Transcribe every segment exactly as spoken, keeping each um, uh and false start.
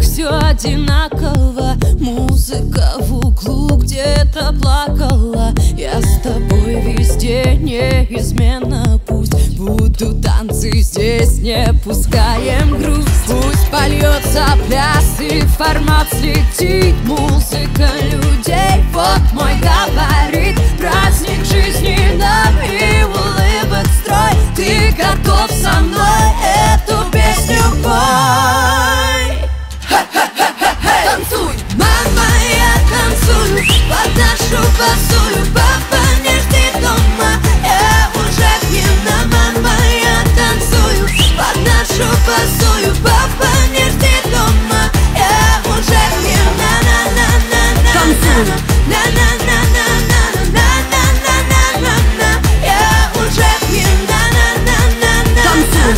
все одинаково. Музыка в углу где-то плакала. Я с тобой везде неизменно. Пусть будут танцы здесь, не пускаем грусть. Пусть польется пляс и формат слетит. Музыка людей, вот мой габарит. Праздник жизни нам и улыбок строй. Ты готов со мной эту песню пой? Танцуй, мама, я танцую под нашу басую. Папа не жди дома, я уже пьяна. Мама, я танцую под нашу басую. Папа не жди дома, я уже пьяна. На-на-на-на-на-на. Танцуй. На-на-на-на-на-на-на-на-на-на. Я уже пьяна. На-на-на-на-на. Танцуй.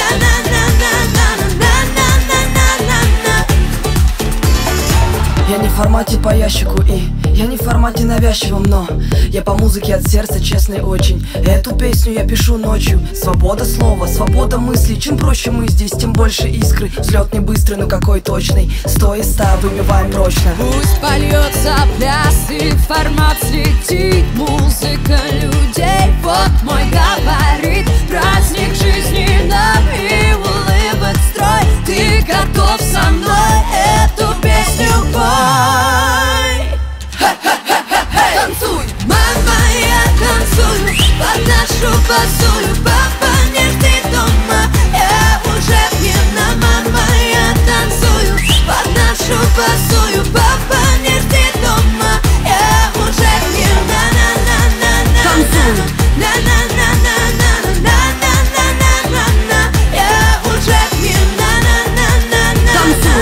Я не в формате по ящику и я не в формате навязчивом, но я по музыке от сердца, честный очень. Эту песню я пишу ночью. Свобода слова, свобода мысли. Чем проще мы здесь, тем больше искры. Взлет не быстрый, но какой точный. Сто из ста выбиваем прочно. Пусть польется пляс и формат слетит. Музыка людей, вот мой габарит. Праздник жизни нам и улыбок строй. Ты готов со мной эту песню пой? Танцуй, мама, я танцую под нашу басую. Папа не жди дома, я уже пьяна. Мама, я танцую под нашу басую. Папа не жди дома, я уже пьяна. На-на-на-на-на. Танцуй. На-на-на-на-на-на-на-на-на-на. Я уже пьяна. На-на-на-на-на. Танцуй.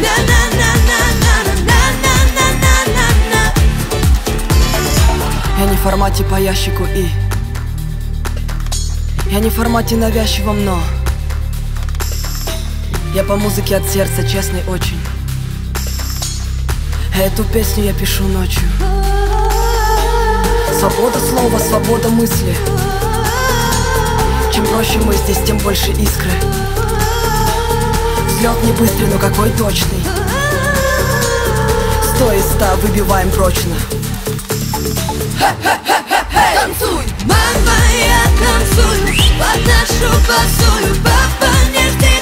На-на-на-на-на-на-на-на-на-на. Я не в формате по ящику и я не в формате навязчивом, но я по музыке от сердца, честный очень. Эту песню я пишу ночью. Свобода слова, свобода мысли. Чем проще мы здесь, тем больше искры. Взлет не быстрый, но какой точный. Сто из ста выбиваем прочно. Танцуй, мама, я танцую под нашу басую. Папа не жди